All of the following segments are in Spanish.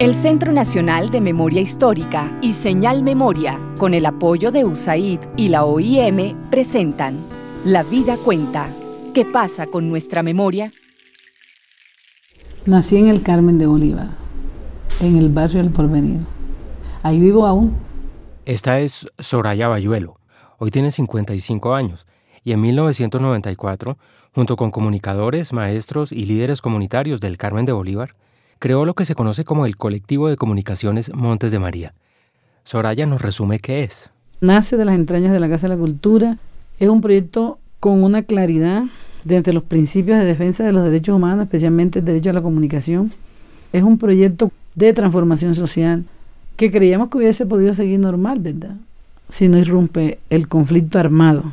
El Centro Nacional de Memoria Histórica y Señal Memoria, con el apoyo de USAID y la OIM, presentan La Vida Cuenta. ¿Qué pasa con nuestra memoria? Nací en el Carmen de Bolívar, en el barrio del Porvenir. Ahí vivo aún. Esta es Soraya Bayuelo. Hoy tiene 55 años y en 1994, junto con comunicadores, maestros y líderes comunitarios del Carmen de Bolívar, creó lo que se conoce como el Colectivo de Comunicaciones Montes de María. Soraya nos resume qué es. Nace de las entrañas de la Casa de la Cultura. Es un proyecto con una claridad desde los principios de defensa de los derechos humanos, especialmente el derecho a la comunicación. Es un proyecto de transformación social que creíamos que hubiese podido seguir normal, ¿verdad?, si no irrumpe el conflicto armado.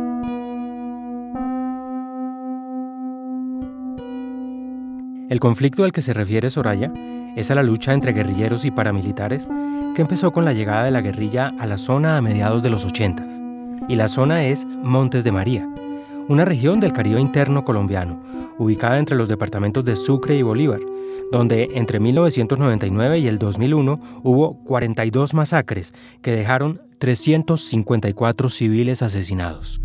El conflicto al que se refiere Soraya es a la lucha entre guerrilleros y paramilitares que empezó con la llegada de la guerrilla a la zona a mediados de los 80s. Y la zona es Montes de María, una región del Caribe interno colombiano, ubicada entre los departamentos de Sucre y Bolívar, donde entre 1999 y el 2001 hubo 42 masacres que dejaron 354 civiles asesinados.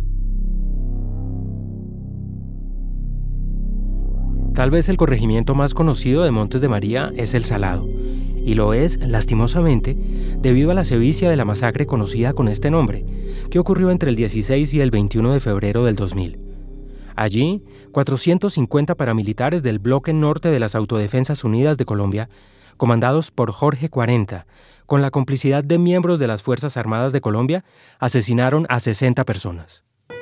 Tal vez el corregimiento más conocido de Montes de María es El Salado, y lo es, lastimosamente, debido a la sevicia de la masacre conocida con este nombre, que ocurrió entre el 16 y el 21 de febrero del 2000. Allí, 450 paramilitares del Bloque Norte de las Autodefensas Unidas de Colombia, comandados por Jorge 40, con la complicidad de miembros de las Fuerzas Armadas de Colombia, asesinaron a 60 personas.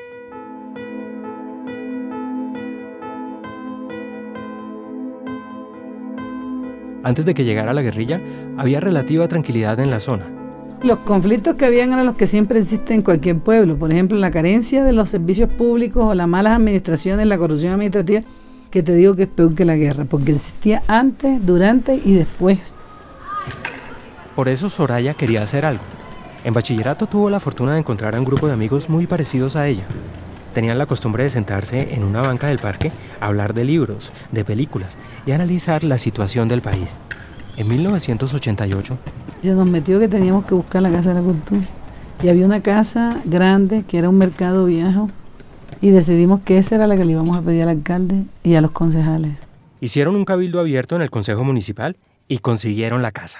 Antes de que llegara la guerrilla, había relativa tranquilidad en la zona. Los conflictos que habían eran los que siempre existen en cualquier pueblo. Por ejemplo, la carencia de los servicios públicos o las malas administraciones, la corrupción administrativa, que te digo que es peor que la guerra, porque existía antes, durante y después. Por eso Soraya quería hacer algo. En bachillerato tuvo la fortuna de encontrar a un grupo de amigos muy parecidos a ella. Tenían la costumbre de sentarse en una banca del parque a hablar de libros, de películas y analizar la situación del país. En 1988... se nos metió que teníamos que buscar la Casa de la Cultura. Y había una casa grande que era un mercado viejo y decidimos que esa era la que le íbamos a pedir al alcalde y a los concejales. Hicieron un cabildo abierto en el Consejo Municipal y consiguieron la casa.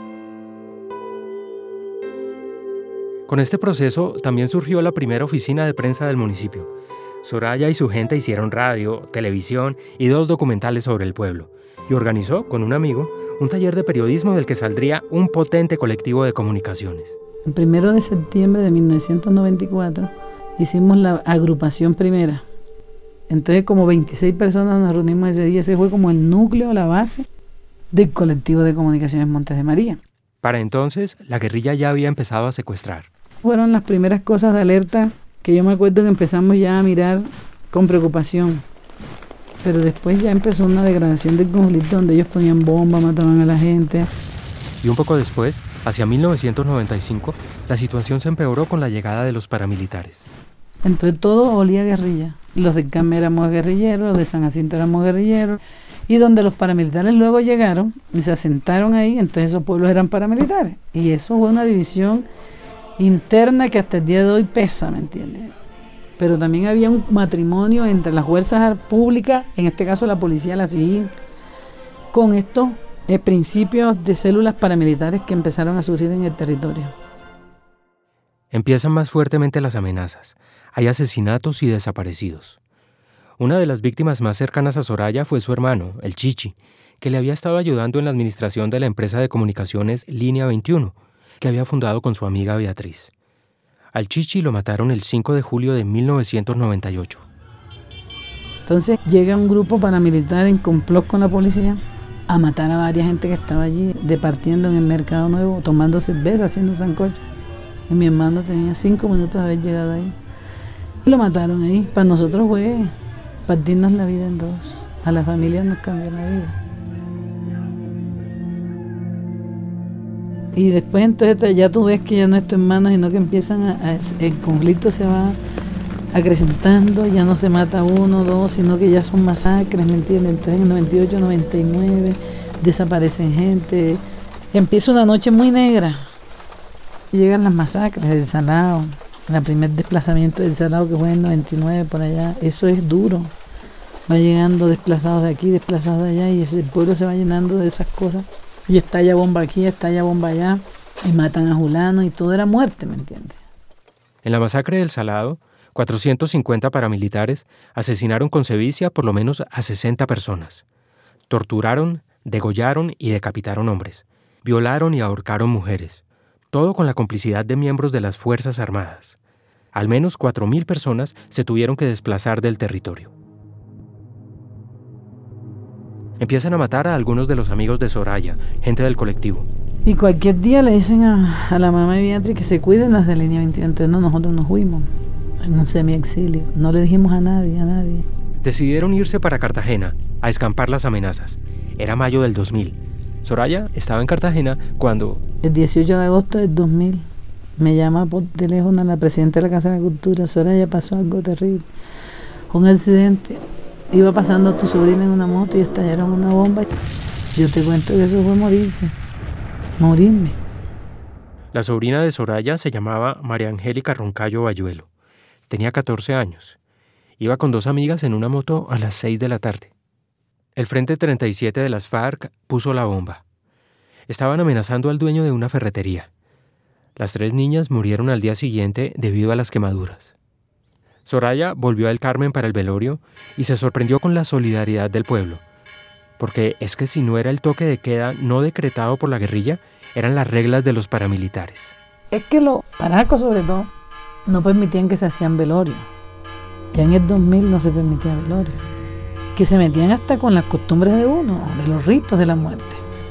Con este proceso también surgió la primera oficina de prensa del municipio. Soraya y su gente hicieron radio, televisión y 2 documentales sobre el pueblo, y organizó, con un amigo, un taller de periodismo del que saldría un potente colectivo de comunicaciones. El 1 de septiembre de 1994 hicimos la agrupación primera. Entonces como 26 personas nos reunimos ese día. Ese fue como el núcleo, la base del colectivo de comunicaciones Montes de María. Para entonces, la guerrilla ya había empezado a secuestrar. Fueron las primeras cosas de alerta que yo me acuerdo que empezamos ya a mirar con preocupación. Pero después ya empezó una degradación del conflicto donde ellos ponían bombas, mataban a la gente. Y un poco después, hacia 1995, la situación se empeoró con la llegada de los paramilitares. Entonces todo olía a guerrilla. Los de Carmen éramos guerrilleros, los de San Jacinto éramos guerrilleros. Y donde los paramilitares luego llegaron y se asentaron ahí, entonces esos pueblos eran paramilitares. Y eso fue una división interna que hasta el día de hoy pesa, ¿me entiendes? Pero también había un matrimonio entre las fuerzas públicas, en este caso la policía, la civil, con estos principios de células paramilitares que empezaron a surgir en el territorio. Empiezan más fuertemente las amenazas. Hay asesinatos y desaparecidos. Una de las víctimas más cercanas a Soraya fue su hermano, el Chichi, que le había estado ayudando en la administración de la empresa de comunicaciones Línea 21, que había fundado con su amiga Beatriz. Al Chichi lo mataron el 5 de julio de 1998. Entonces llega un grupo paramilitar en complot con la policía a matar a varias gente que estaba allí departiendo en el Mercado Nuevo, tomando cerveza, haciendo sancocho. Y mi hermano tenía 5 minutos de haber llegado ahí. Y lo mataron ahí. Para nosotros fue partirnos la vida en dos. A las familias nos cambió la vida. Y después entonces ya tú ves que ya no es tu hermano, sino que empiezan el conflicto se va acrecentando, ya no se mata uno, dos, sino que ya son masacres, ¿me entiendes? Entonces en el 98, 99 desaparecen gente, empieza una noche muy negra. Llegan las masacres del Salado, el primer desplazamiento del Salado que fue en 99 por allá, eso es duro. Va llegando desplazados de aquí, desplazados de allá, y el pueblo se va llenando de esas cosas. Y estalla bomba aquí, estalla bomba allá, y matan a Julano, y todo era muerte, ¿me entiendes? En la masacre del Salado, 450 paramilitares asesinaron con sevicia por lo menos a 60 personas. Torturaron, degollaron y decapitaron hombres. Violaron y ahorcaron mujeres. Todo con la complicidad de miembros de las Fuerzas Armadas. Al menos 4.000 personas se tuvieron que desplazar del territorio. Empiezan a matar a algunos de los amigos de Soraya, gente del colectivo. Y cualquier día le dicen a la mamá de Beatriz que se cuiden las de línea 21. Entonces nosotros nos fuimos en un semi-exilio. No le dijimos a nadie. Decidieron irse para Cartagena a escampar las amenazas. Era mayo del 2000. Soraya estaba en Cartagena cuando... El 18 de agosto del 2000 me llama por teléfono la presidenta de la Casa de la Cultura. Soraya, pasó algo terrible. Un accidente. Iba pasando tu sobrina en una moto y estallaron una bomba. Yo te cuento que eso fue morirme. La sobrina de Soraya se llamaba María Angélica Roncayo Bayuelo. Tenía 14 años. Iba con 2 amigas en una moto a las 6 de la tarde. El Frente 37 de las FARC puso la bomba. Estaban amenazando al dueño de una ferretería. Las 3 niñas murieron al día siguiente debido a las quemaduras. Soraya volvió al Carmen para el velorio y se sorprendió con la solidaridad del pueblo. Porque es que si no era el toque de queda no decretado por la guerrilla, eran las reglas de los paramilitares. Es que los paracos, sobre todo, no permitían que se hacían velorios. Ya en el 2000 no se permitía velorio. Que se metían hasta con las costumbres de uno, de los ritos de la muerte.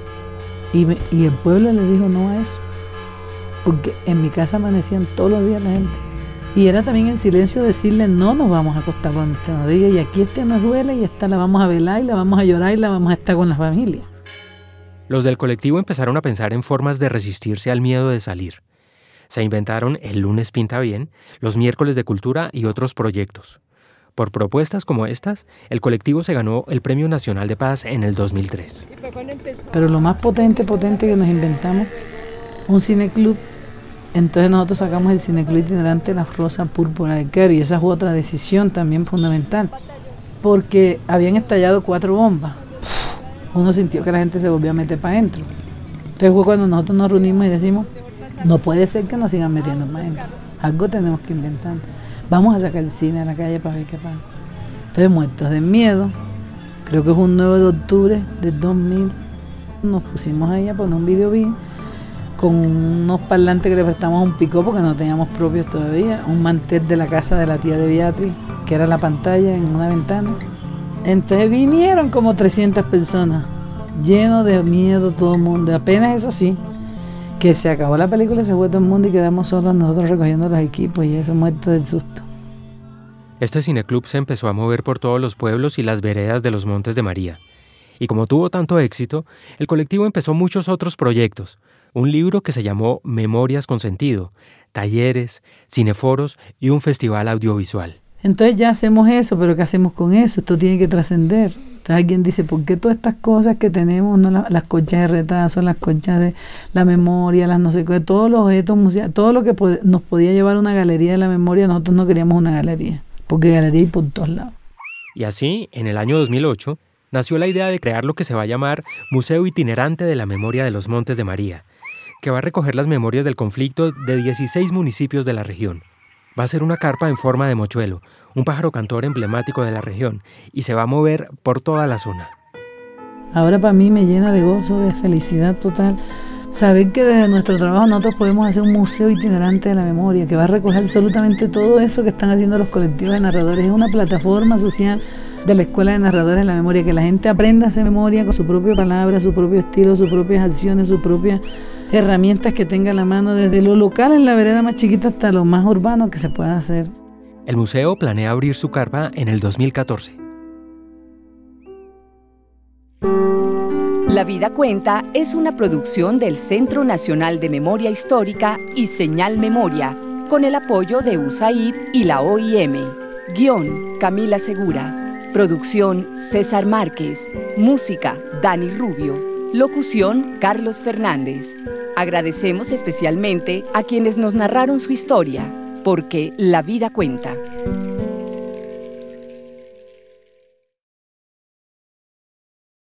Y el pueblo le dijo no a eso. Porque en mi casa amanecían todos los días la gente. Y era también en silencio decirle no nos vamos a acostar cuando usted nos diga, y aquí nos duele, y esta la vamos a velar, y la vamos a llorar, y la vamos a estar con la familia. Los del colectivo empezaron a pensar en formas de resistirse al miedo de salir. Se inventaron el lunes pinta bien, los miércoles de cultura y otros proyectos. Por propuestas como estas, el colectivo se ganó el Premio Nacional de Paz en el 2003. Pero lo más potente que nos inventamos, un cineclub. Entonces nosotros sacamos el cineclub itinerante La Rosa Púrpura del Cairo, y esa fue otra decisión también fundamental, porque habían estallado 4 bombas. Uno sintió que la gente se volvió a meter para adentro. Entonces fue cuando nosotros nos reunimos y decimos, no puede ser que nos sigan metiendo para adentro, algo tenemos que inventar. Vamos a sacar el cine a la calle para ver qué pasa. Entonces, muertos de miedo, creo que fue un 9 de octubre del 2000, nos pusimos ahí a poner un video bien, con unos parlantes que le prestamos un picó porque no teníamos propios todavía, un mantel de la casa de la tía de Beatriz, que era la pantalla en una ventana. Entonces vinieron como 300 personas, lleno de miedo todo el mundo. Apenas eso sí, que se acabó la película, se fue todo el mundo y quedamos solos nosotros recogiendo los equipos y eso, muertos del susto. Este cineclub se empezó a mover por todos los pueblos y las veredas de los Montes de María. Y como tuvo tanto éxito, el colectivo empezó muchos otros proyectos. Un libro que se llamó Memorias con Sentido, talleres, cineforos y un festival audiovisual. Entonces ya hacemos eso, pero ¿qué hacemos con eso? Esto tiene que trascender. Entonces alguien dice, ¿por qué todas estas cosas que tenemos, no las conchas de retazo, las conchas de la memoria, las no sé qué, todos los objetos museales, todo lo que nos podía llevar a una galería de la memoria, nosotros no queríamos una galería, porque galería hay por todos lados. Y así, en el año 2008, nació la idea de crear lo que se va a llamar Museo Itinerante de la Memoria de los Montes de María, que va a recoger las memorias del conflicto de 16 municipios de la región. Va a ser una carpa en forma de mochuelo, un pájaro cantor emblemático de la región, y se va a mover por toda la zona. Ahora para mí me llena de gozo, de felicidad total, saber que desde nuestro trabajo nosotros podemos hacer un museo itinerante de la memoria, que va a recoger absolutamente todo eso que están haciendo los colectivos de narradores. Es una plataforma social de la Escuela de Narradores de la Memoria, que la gente aprenda a hacer memoria con su propia palabra, su propio estilo, sus propias acciones, sus propias herramientas que tenga a la mano, desde lo local en la vereda más chiquita hasta lo más urbano que se pueda hacer. El museo planea abrir su carpa en el 2014. La Vida Cuenta es una producción del Centro Nacional de Memoria Histórica y Señal Memoria, con el apoyo de USAID y la OIM. Guión, Camila Segura. Producción, César Márquez. Música, Dani Rubio. Locución, Carlos Fernández. Agradecemos especialmente a quienes nos narraron su historia, porque la vida cuenta.